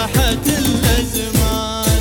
لاحت الأزمان.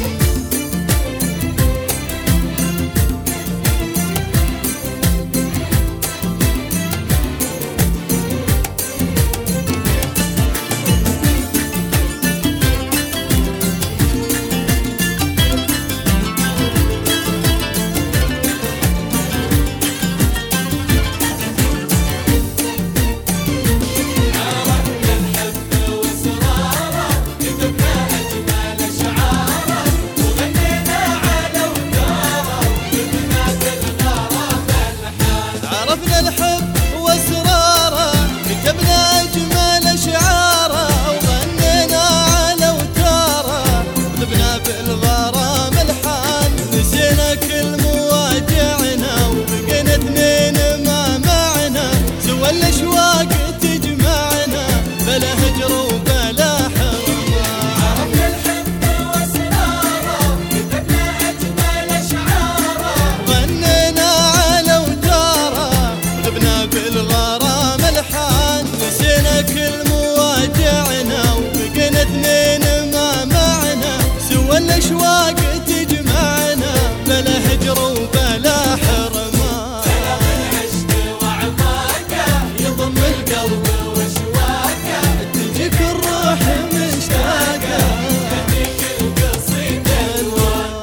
عرفنا الحب واسراره كتبنا اجمل اشعاره وغنينا على اوتاره قلبنا بالغرام الحان نسينا كل مواجعنا وبقينا اثنين ما معنا سوى الاشواق تجمعنا بلا هجر وبلا حرمان. عرفنا الحب واسراره كتبنا اجمل اشعاره غنينا على اوتاره قلبنا بالغرام الحان نسينا كل مواجعنا وبقينا اثنين ما معنا سوى الاشواق تجمعنا بلا هجر وبلا حرمان. سلام العشق وعماقه يضم القلب واشواقه تجيك الروح مشتاقه تهديك القصيده الوان.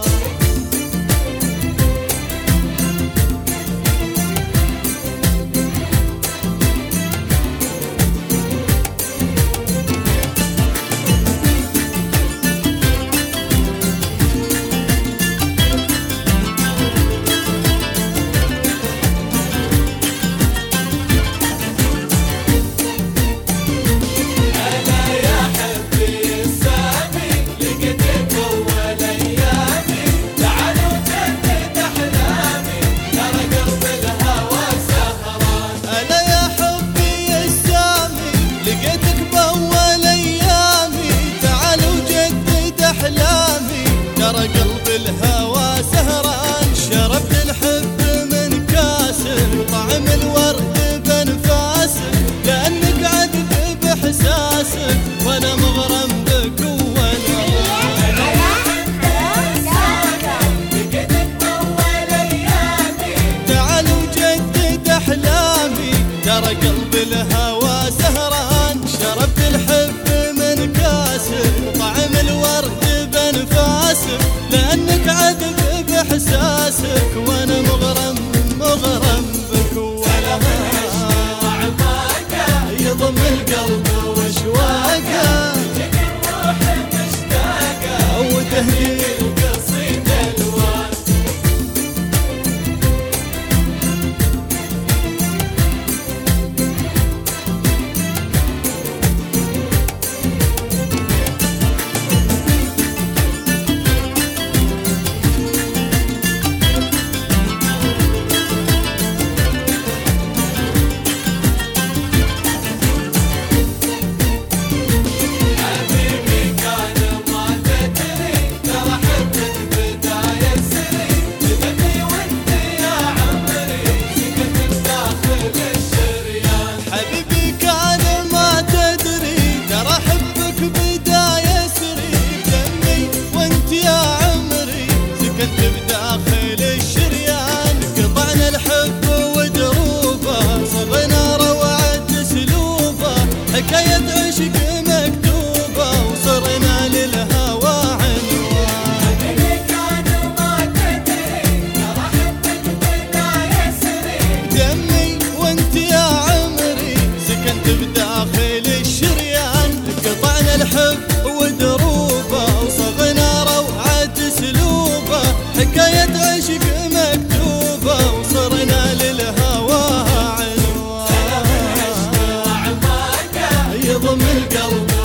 ألا يا حبي السامي لقيتك أول أيامي تعال وجدد أحلامي ترى قلب الهوى سهران. أنا يا حبي السامي لقيتك بأول أيامي تعال وجدد أحلامي ترى قلب الهوى سهران. شربت الحب من كاسر وطعم الورد بأنفاسك لأنك عذب بإحساسك وأنا مغرم بك وأنا أنا يا حبي السامي لقيتك أول أيامي تعال وجدد أحلامي ترى قلب الهوى سهران. شربت الحب من كاسر وطعم الورد بأنفاسك لأنك عذب بإحساسك وأنا مغرم بك وأنا وعماقه يضم القلب واشواقه تجيك الروح مشتاقه وتهديك القصيده الوان. حبيبي كان ما تدري ترى حبك بداية سري جذبني وانت يا عمري سكت بداخل الشريان. حبيبي كان ما تدري ترى حبك بداية سري بدمي وانت يا عمري سكنت بداخل الشريان. قطعنا الحب ودروبه صغنا روعة اسلوبه حكاية عشق مكتوبة وصرنا للهوى عنوان. حبيبي كان ما تدري ترى حبك بداية سري دمي وانت يا عمري سكنت بداخل الشريان. قطعنا الحب ودروبه وصغنا روعة اسلوبه حكاية عشق مكتوبة وصرنا للهوى عنوان. وعماقه يضم القلب